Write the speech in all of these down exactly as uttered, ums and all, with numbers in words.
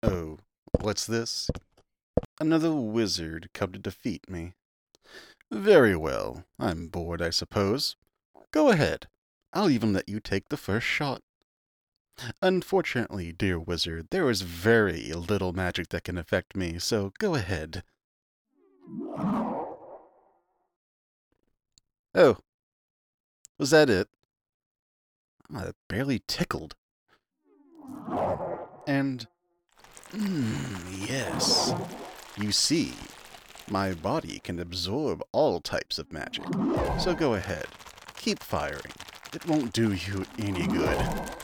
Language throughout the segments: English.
Oh, what's this? Another wizard come to defeat me. Very well. I'm bored, I suppose. Go ahead. I'll even let you take the first shot. Unfortunately, dear wizard, there is very little magic that can affect me, so go ahead. Oh, was that it? Ah, it barely tickled. And, mm, yes. You see, my body can absorb all types of magic. So go ahead. Keep firing. It won't do you any good.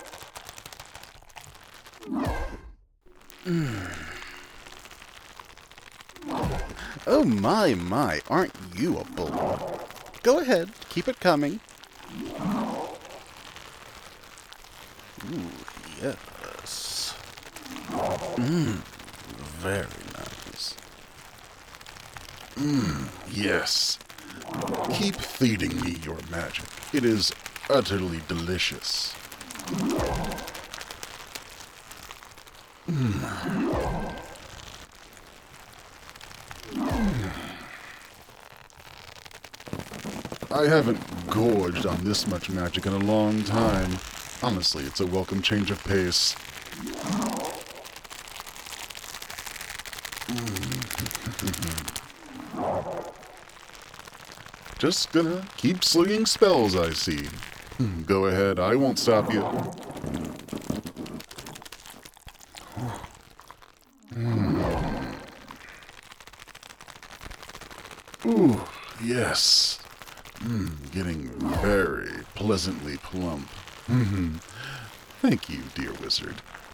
Oh my, my, aren't you a bull? Go ahead, keep it coming. Ooh, yes. Mmm, very nice. Mmm, yes. Keep feeding me your magic. It is utterly delicious. Mm. I haven't gorged on this much magic in a long time. Honestly, it's a welcome change of pace. Just gonna keep slinging spells, I see. Go ahead, I won't stop you. Ooh, yes. Mm, getting very pleasantly plump. Mm-hmm. Thank you, dear wizard.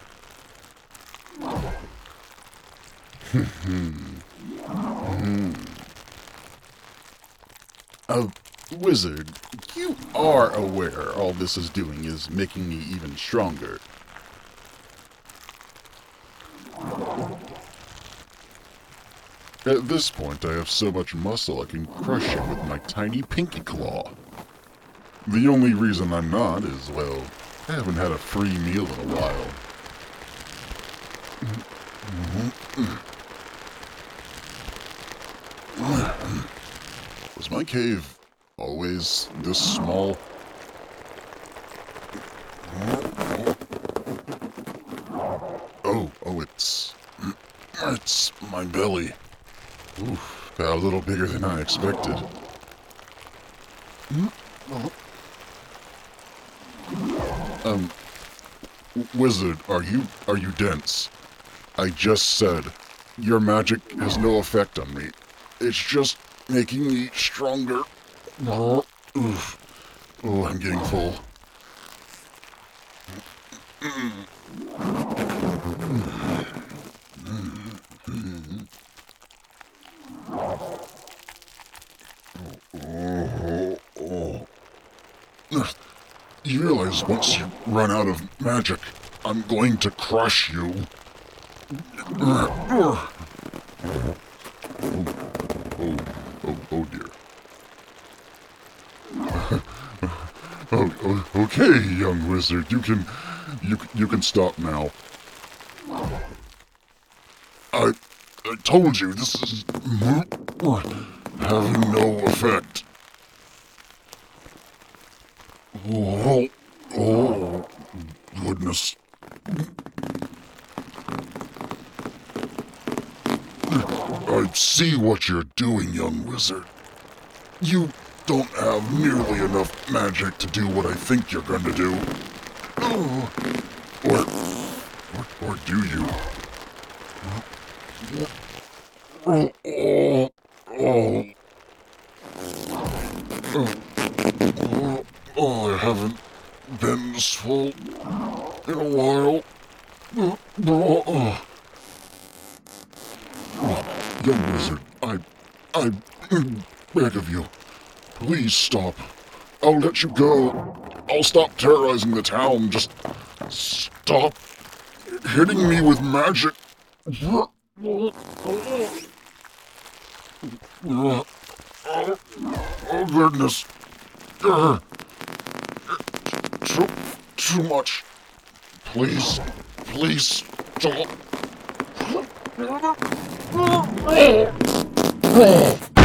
Uh, wizard, you are aware all this is doing is making me even stronger. At this point, I have so much muscle I can crush you with my tiny pinky claw. The only reason I'm not is, well, I haven't had a free meal in a while. Was my cave always this small? Oh, oh, it's... It's my belly. Oof, got a little bigger than I expected. Um, wizard, are you, are you dense? I just said, your magic has no effect on me. It's just making me stronger. Oh, oof. Oh, I'm getting full. Oh, oh, oh. You realize once you run out of magic, I'm going to crush you. Oh, oh, oh, oh dear. Oh, oh, okay, young wizard, you can, you, you can stop now. I, I told you this is having no effect. Oh, oh, goodness. I see what you're doing, young wizard. You don't have nearly enough magic to do what I think you're going to do. Oh, or, or, or do you? Oh, oh, oh. Oh, oh, I haven't been this full in a while. Oh, oh. Oh, young wizard, I, I beg of you, please stop. I'll let you go. I'll stop terrorizing the town. Just stop hitting me with magic. Oh, oh goodness. Uh, too, too much. Please, please stop. Ugh.